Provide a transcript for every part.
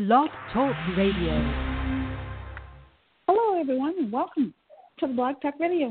Blog Talk Radio. Hello, everyone, and welcome to the Blog Talk Radio.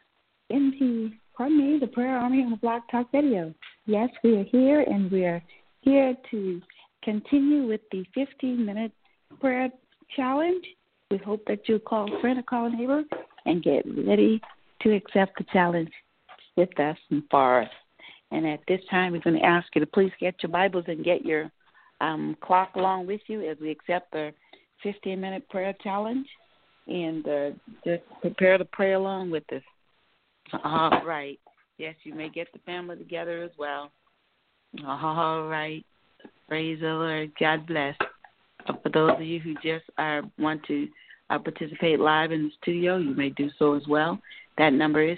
The Prayer Army on the Blog Talk Radio. Yes, we are here, and we are here to continue with the 15-minute prayer challenge. We hope that you'll call a friend or call a neighbor and get ready to accept the challenge with us and for us. And at this time, we're going to ask you to please get your Bibles and get your clock along with you as we accept the 15-minute prayer challenge. And just prepare to pray along with us. All right. Yes, you may get the family together as well. All right. Praise the Lord. God bless. For those of you who just want to participate live in the studio, you may do so as well. That number is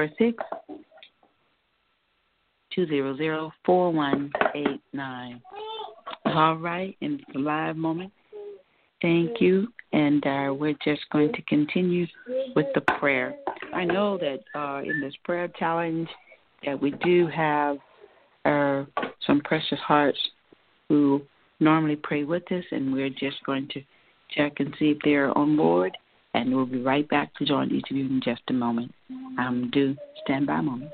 646-200-4189. All right. And it's a live moment. Thank you. And we're just going to continue with the prayer. I know that in this prayer challenge that we do have some precious hearts who normally pray with us, and we're just going to check and see if they're on board, and we'll be right back to join each of you in just a moment. Do stand by a moment.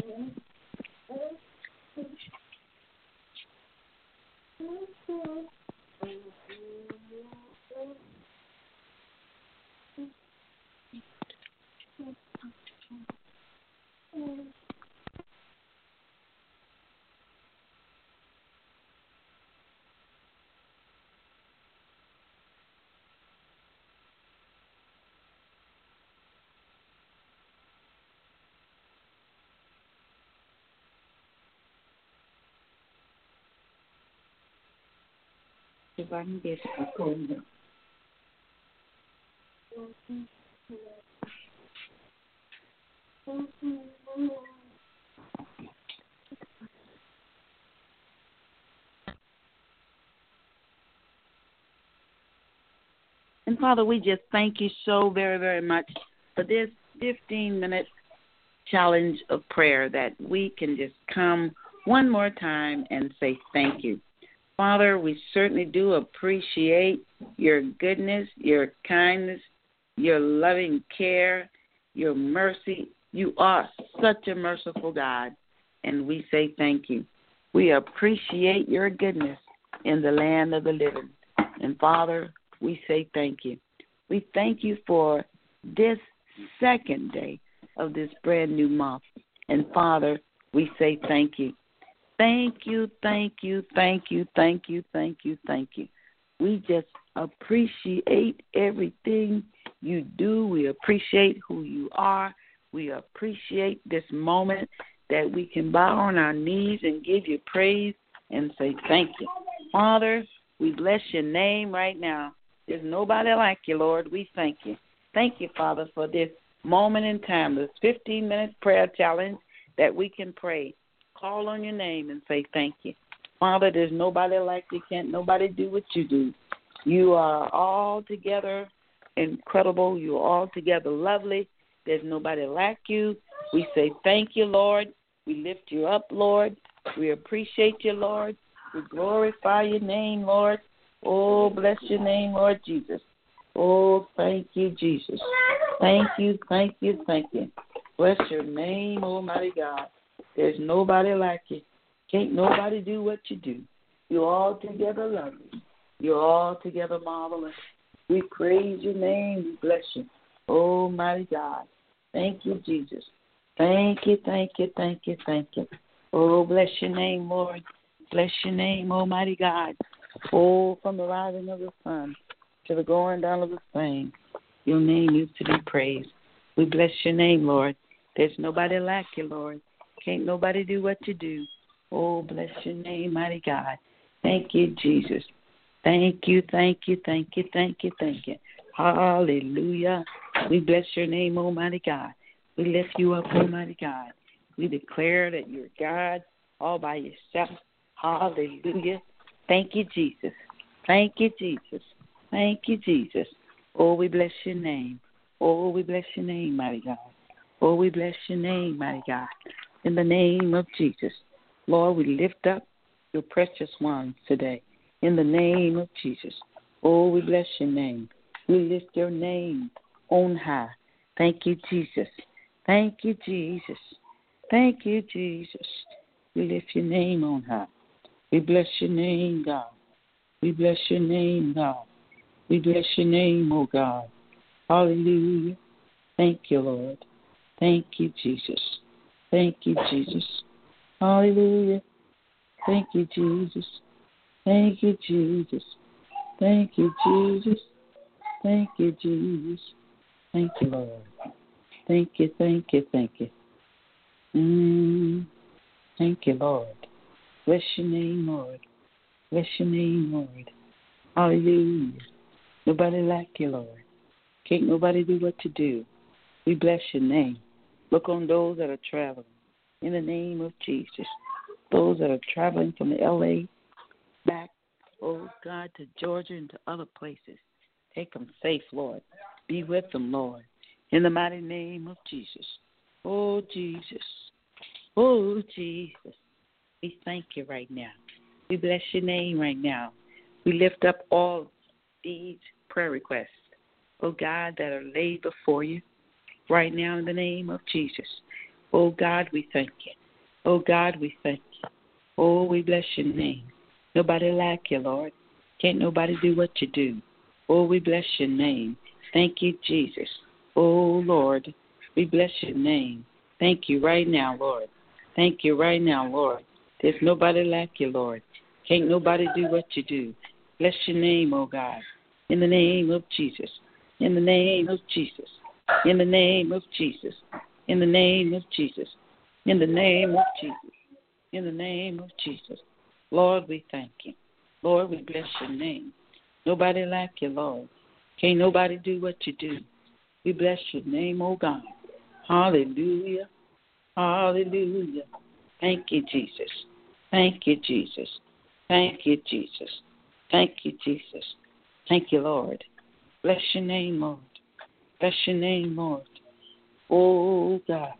If I can get it going. And Father, we just thank you so very, very much for this 15-minute challenge of prayer that we can just come one more time and say thank you. Father, we certainly do appreciate your goodness, your kindness, your loving care, your mercy. You are such a merciful God, and we say thank you. We appreciate your goodness in the land of the living. And Father, we say thank you. We thank you for this second day of this brand new month. And Father, we say thank you. Thank you, thank you, thank you, thank you, thank you, thank you. We just appreciate everything you do. We appreciate who you are. We appreciate this moment that we can bow on our knees and give you praise and say thank you. Father, we bless your name right now. There's nobody like you, Lord. We thank you. Thank you, Father, for this moment in time, this 15-minute prayer challenge that we can pray. Call on your name and say thank you. Father, there's nobody like you. Can't nobody do what you do. You are altogether incredible. You are altogether lovely. There's nobody like you. We say thank you, Lord. We lift you up, Lord. We appreciate you, Lord. We glorify your name, Lord. Oh, bless your name, Lord Jesus. Oh, thank you, Jesus. Thank you, thank you, thank you. Bless your name, Almighty God. There's nobody like you. Can't nobody do what you do. You're altogether lovely. You're altogether marvelous. We praise your name. We bless you. Almighty God. Thank you, Jesus. Thank you, thank you, thank you, thank you. Oh, bless your name, Lord. Bless your name, Almighty God. Oh, from the rising of the sun to the going down of the same, your name is to be praised. We bless your name, Lord. There's nobody like you, Lord. Can't nobody do what you do. Oh, bless your name, mighty God. Thank you, Jesus. Thank you, thank you, thank you, thank you, thank you. Hallelujah. We bless your name, Almighty God. We lift you up, Almighty God. We declare that you're God all by yourself. Hallelujah. Thank you, Jesus. Thank you, Jesus. Thank you, Jesus. Oh, we bless your name. Oh, we bless your name, mighty God. Oh, we bless your name, mighty God. In the name of Jesus. Lord, we lift up your precious ones today. In the name of Jesus. Oh, we bless your name. We lift your name on high. Thank you, Jesus. Thank you, Jesus. Thank you, Jesus. We lift your name on high. We bless your name, God. We bless your name, God. We bless your name, oh God. Hallelujah. Thank you, Lord. Thank you, Jesus. Thank you, Jesus. Hallelujah. Thank you, Jesus. Thank you, Jesus. Thank you, Jesus. Thank you, Jesus. Thank you, Lord. Thank you, thank you, thank you. Thank you, Lord. Bless your name, Lord. Bless your name, Lord. Hallelujah. Nobody like you, Lord. Can't nobody do what you do. We bless your name. Look on those that are traveling. In the name of Jesus. Those that are traveling from L.A. back, oh God, to Georgia and to other places. Take them safe, Lord. Be with them, Lord. In the mighty name of Jesus. Oh, Jesus. Oh, Jesus. We thank you right now. We bless your name right now. We lift up all these prayer requests, oh God, that are laid before you right now in the name of Jesus. Oh God, we thank you. Oh God, we thank you. Oh, we bless your name. Nobody like you, Lord. Can't nobody do what you do. Oh, we bless your name. Thank you, Jesus. Oh, Lord, we bless your name. Thank you right now, Lord. Thank you right now, Lord. There's nobody like you, Lord. Can't nobody do what you do. Bless your name, oh God. In the name of Jesus. In the name of Jesus. In the name of Jesus. In the name of Jesus. In the name of Jesus. In the name of Jesus. Lord, we thank you. Lord, we bless your name. Nobody like you, Lord. Can't nobody do what you do. We bless your name, oh God. Hallelujah. Hallelujah. Thank you, Jesus. Thank you, Jesus. Thank you, Jesus. Thank you, Jesus. Thank you, Lord. Bless your name, Lord. Bless your name, Lord. Oh, God.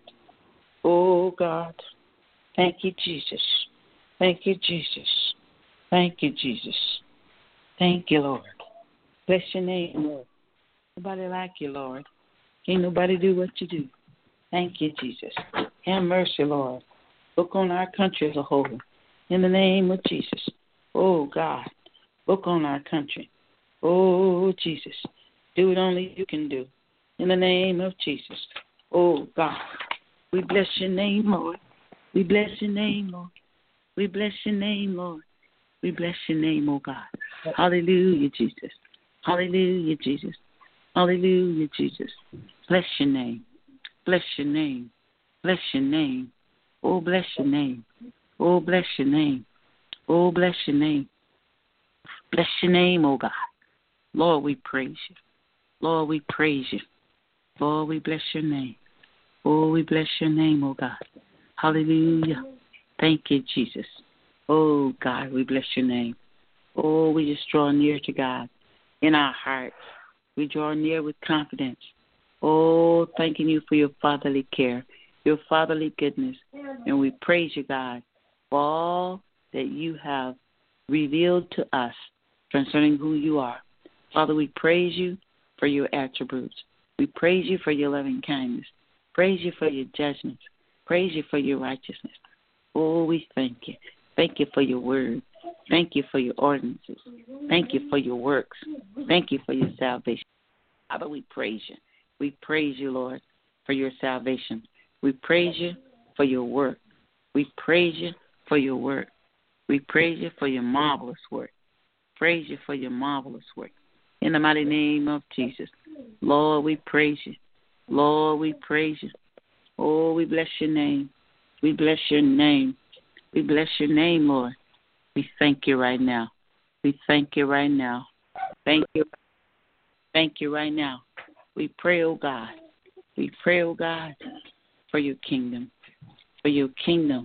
Oh, God. Thank you, Jesus. Thank you, Jesus. Thank you, Jesus. Thank you, Lord. Bless your name, Lord. Nobody like you, Lord. Can't nobody do what you do. Thank you, Jesus. Have mercy, Lord. Look on our country as a whole. In the name of Jesus. Oh, God. Look on our country. Oh, Jesus. Do what only you can do. In the name of Jesus. Oh, God. We bless your name, Lord. We bless your name, Lord. We bless your name, Lord. We bless your name, oh God. Hallelujah, Jesus. Hallelujah, Jesus. Hallelujah, Jesus. Bless your name. Bless your name. Bless your name. Oh, bless your name. Oh, bless your name. Oh, bless your name. Bless your name, oh God. Lord, we praise you. Lord, we praise you. Lord, we bless your name. Oh, we bless your name, oh God. Hallelujah. Thank you, Jesus. Oh, God, we bless your name. Oh, we just draw near to God in our hearts. We draw near with confidence. Oh, thanking you for your fatherly care, your fatherly goodness. And we praise you, God, for all that you have revealed to us concerning who you are. Father, we praise you for your attributes. We praise you for your loving kindness. Praise you for your judgments. Praise you for your righteousness. Oh, we thank you. Thank you for your word. Thank you for your ordinances. Thank you for your works. Thank you for your salvation. Father, we praise you. We praise you, Lord, for your salvation. We praise you for your work. We praise you for your work. We praise you for your marvelous work. Praise you for your marvelous work. In the mighty name of Jesus. Lord, we praise you. Lord, we praise you. Oh, we bless your name. We bless your name. We bless your name, Lord. We thank you right now. We thank you right now. Thank you. Thank you right now. We pray, oh God. We pray, oh God, for your kingdom. For your kingdom.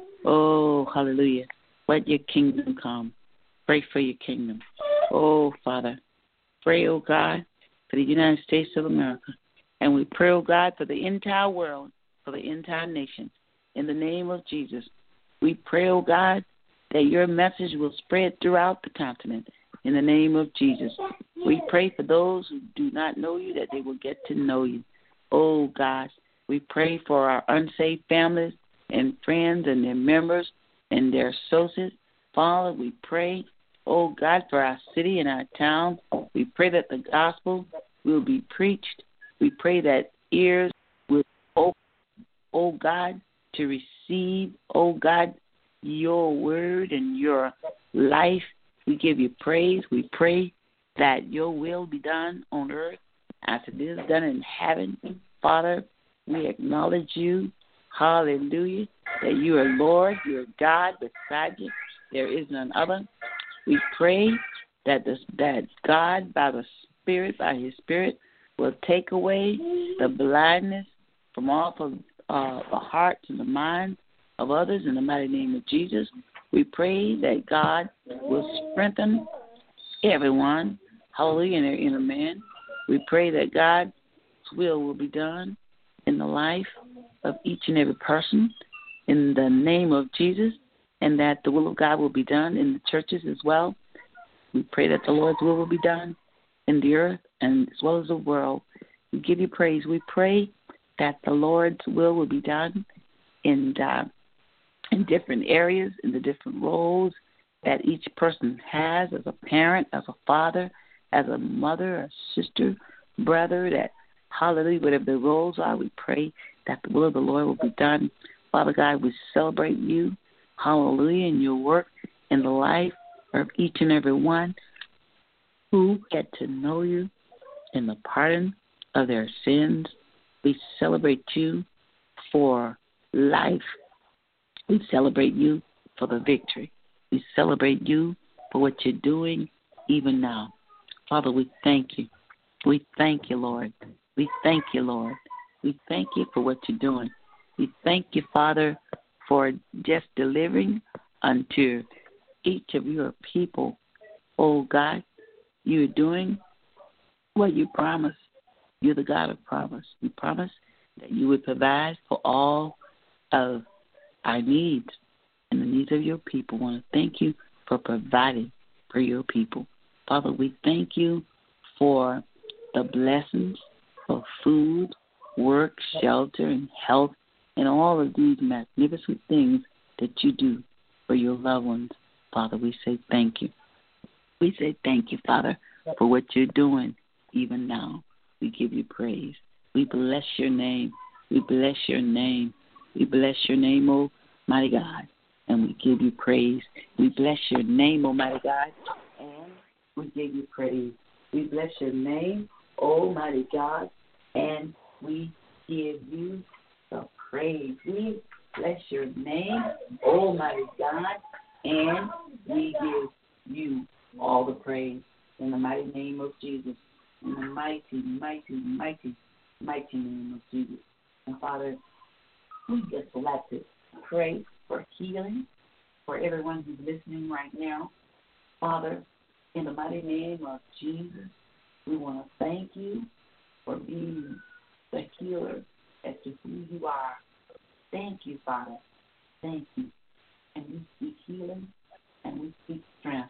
Oh, hallelujah. Let your kingdom come. Pray for your kingdom. Oh, Father. Pray, oh God, for the United States of America. And we pray, oh God, for the entire world, for the entire nation. In the name of Jesus, we pray, oh God, that your message will spread throughout the continent. in the name of Jesus. We pray for those who do not know you, that they will get to know you. Oh, God, we pray for our unsaved families and friends and their members and their associates. Father, we pray, oh, God, for our city and our town. We pray that the gospel will be preached. We pray that ears will open, oh, God, to receive, oh, God, your word and your life. We give you praise. We pray that your will be done on earth as it is done in heaven. Father, we acknowledge you, hallelujah, that you are Lord, you are God. Beside you, there is none other. We pray that God, by His Spirit, will take away the blindness from off of the hearts and the minds of others in the mighty name of Jesus. We pray that God will strengthen everyone, hallelujah, in their inner man. We pray that God's will be done in the life of each and every person in the name of Jesus, and that the will of God will be done in the churches as well. We pray that the Lord's will be done in the earth and as well as the world. We give you praise. We pray that the Lord's will be done in different areas, in the different roles that each person has as a parent, as a father, as a mother, a sister, brother, that, hallelujah, whatever the roles are, we pray that the will of the Lord will be done. Father God, we celebrate you, hallelujah, in your work in the life of each and every one who get to know you in the pardon of their sins. We celebrate you for life. We celebrate you for the victory. We celebrate you for what you're doing even now. Father, we thank you. We thank you, Lord. We thank you, Lord. We thank you for what you're doing. We thank you, Father, for just delivering unto each of your people. Oh, God, you're doing what you promised. You're the God of promise. You promised that you would provide for all of our needs and the needs of your people. I want to thank you for providing for your people. Father, we thank you for the blessings of food, work, shelter, and health, and all of these magnificent things that you do for your loved ones. Father, we say thank you. We say thank you, Father, for what you're doing even now. We give you praise. We bless your name. We bless your name. We bless your name, oh mighty God, and we give you praise. We bless your name, oh mighty God, and we give you praise. We bless your name, oh mighty God, and we give you the praise. We bless your name, oh mighty God, and we give you all the praise in the mighty name of Jesus. In the mighty, mighty, mighty, mighty name of Jesus. And Father, we just would like to pray for healing for everyone who's listening right now. Father, in the mighty name of Jesus, we want to thank you for being the healer as to who you are. Thank you, Father. Thank you. And we speak healing and we speak strength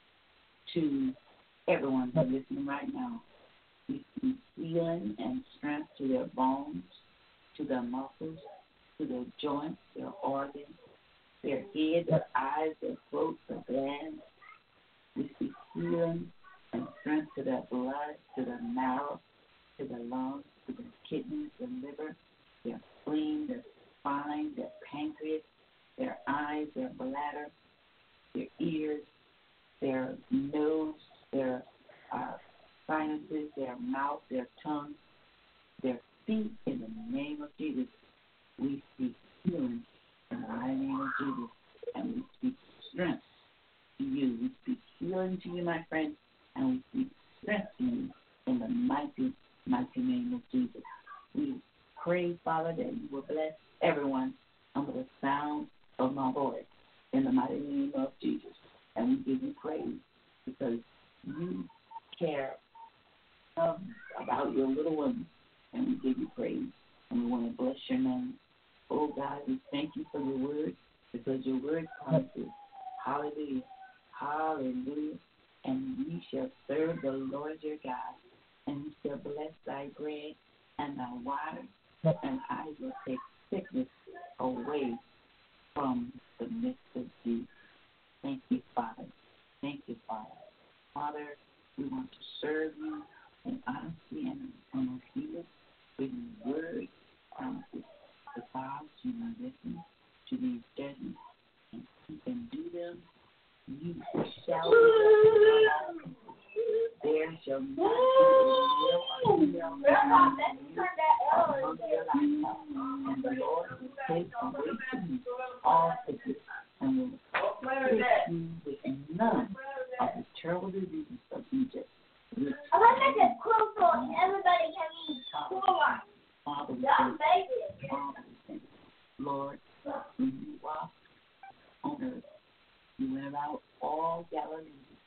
to everyone who's listening right now. We speak healing and strength to their bones, to their muscles, to their joints, their organs, their head, their eyes, their throat, their glands. We speak healing and strength to their blood, to their marrow, to their lungs, to their kidneys, their liver, their spleen, their spine, their pancreas, their eyes, their bladder, their ears, their nose, their sinuses, their mouth, their tongue, their feet. In the name of Jesus, we speak healing in the mighty name of Jesus, and we speak strength to you. We speak healing to you, my friend, and we speak strength to you in the mighty, mighty name of Jesus. We pray, Father, that you will bless everyone under the sound of my voice in the mighty name of Jesus. And we give you praise because you care about your little ones, and we give you praise, and we want to bless your name. Oh, God, we thank you for your word because your word promises, hallelujah, hallelujah, and Lord your God, and he shall bless thy bread and thy water, and I will take sickness away from the midst of thee. Thank you, Father. Thank you, Father. Father, we want to serve you in honesty and in obedience with your word, promises, the vows you will listen to these judgments, and you can do them. You shall do them. There shall not be a male or female among your life, and the Lord will take away from you all sickness, and will afflict you with none of the terrible diseases of Egypt. I want to make it cool so everybody can eat cooler. Father, we thank you. Lord, when you walked on earth, you went about all Galilee,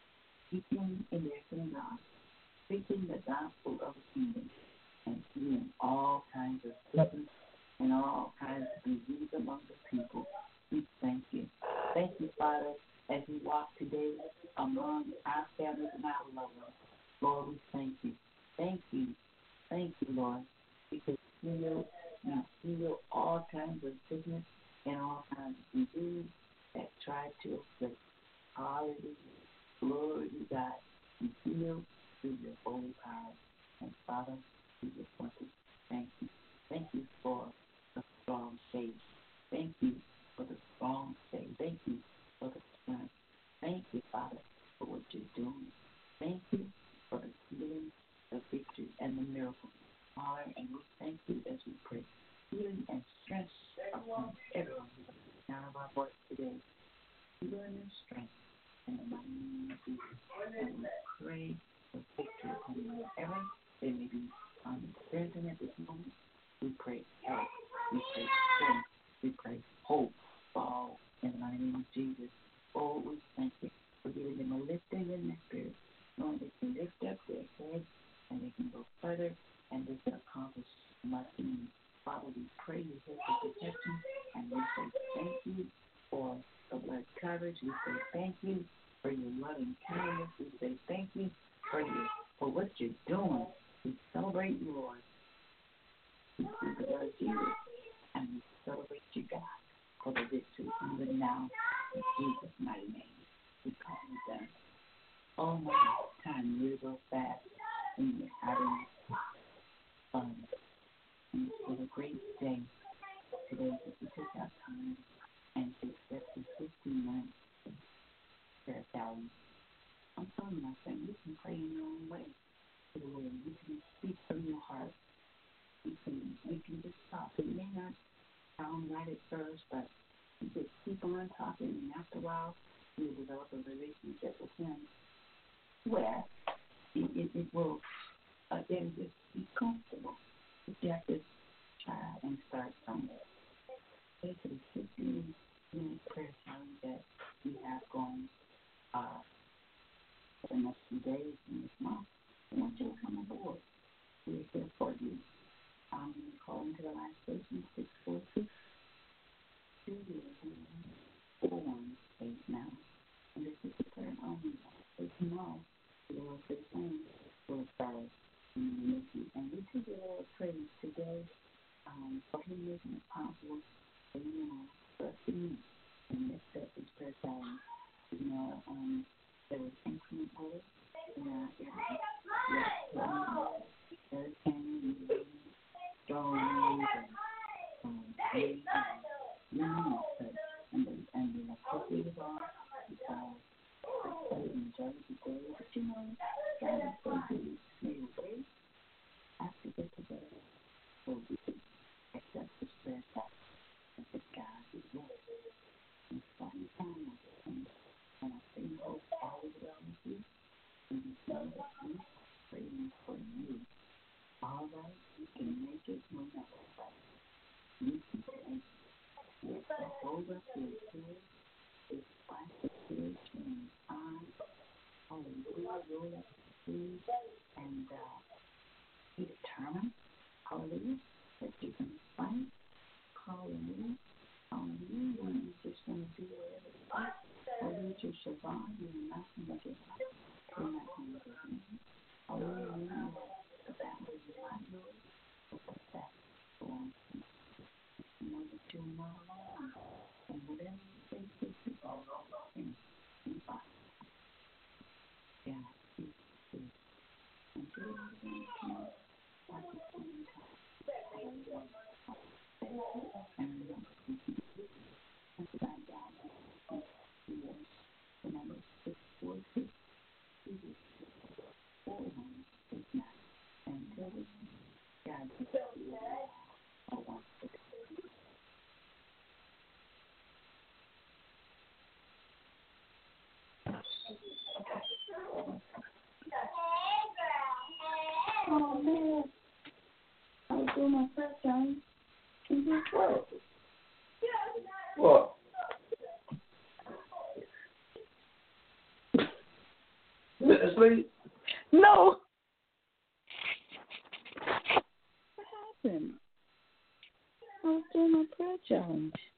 teaching in their synagogues, preaching the gospel of the kingdom, and healing all kinds of sickness and all kinds of disease among the people. We thank you. Thank you, Father, as we walk today among our families and our loved ones. Lord, we thank you. Thank you. Thank you, Lord, because you heal all kinds of sickness and all kinds of disease that try to afflict. Hallelujah. Glory to God. You heal through your holy power. And Father, we just want to thank you. Thank you for the strong faith. Thank you for the strong faith. Thank you for the strength. Thank you, Father, for what you're doing. Thank you for the healing, the victory, and the miracle. Father, and we thank you as we pray. Healing and strength upon everyone who is down of our voice today. Healing and strength in the mighty name of Jesus. And we pray for victory upon whatever they may be experiencing at this moment. We pray health. We pray strength. We pray hope for all in the mighty name of Jesus. Oh, we thank you for giving them a lifting in their spirit, knowing they can lift up their heads and they can go further and they can accomplish much in you. Father, we pray you have the protection, and we say thank you for the blood coverage. We say thank you for your loving kindness. We say thank you for what you're doing. We celebrate you, Lord. We see the blood of Jesus, and we celebrate you, God, for the victory even now in Jesus' mighty name. We call you done. Oh my God, time really goes fast when you're having fun. And it's been a great day today that we took our time and to accept the 15-minute prayer challenge. I'm telling you, my friend, you can pray in your own way to the Lord. You can speak from your heart. You can just talk. It may not sound right at first, but you just keep on talking, and after a while, you will develop a relationship with Him where it will again just be comfortable. You have to try and start somewhere. Take the 15-minute prayer challenge that we have going for the next few days in this month. I want you to come aboard. We're here for you. I'm going to call into the last station, 646 241 now. And this is the prayer only. So tomorrow, the Lord says the same. We'll start in the mission. And we give the Lord praise today for Him making it possible for you and I, for us to meet and accept this prayer challenge. You know, there was increment of it in our area. There's Hurricane, storms, and waves, and the electricity was off. I enjoyed the day, but you know, God is so good. Maybe wait after get together so we can accept this prayer challenge that God is with us. And starting time with Him, and I think hope all is well with you, and you know that He's praying for you. All right, you can make it no matter what. You can make it. With the hold up your head, despite the tears and eyes. Hallelujah, roll up your sleeves, and be determined, hallelujah, that you can fight. Hallelujah, hallelujah. You're just going to do whatever it takes. Hallelujah, to survive. You're not going to give up. You're not going to give in. Oh, man. I was doing my prayer challenge. And guess what? What? You asleep? No. What happened? I was doing my prayer challenge.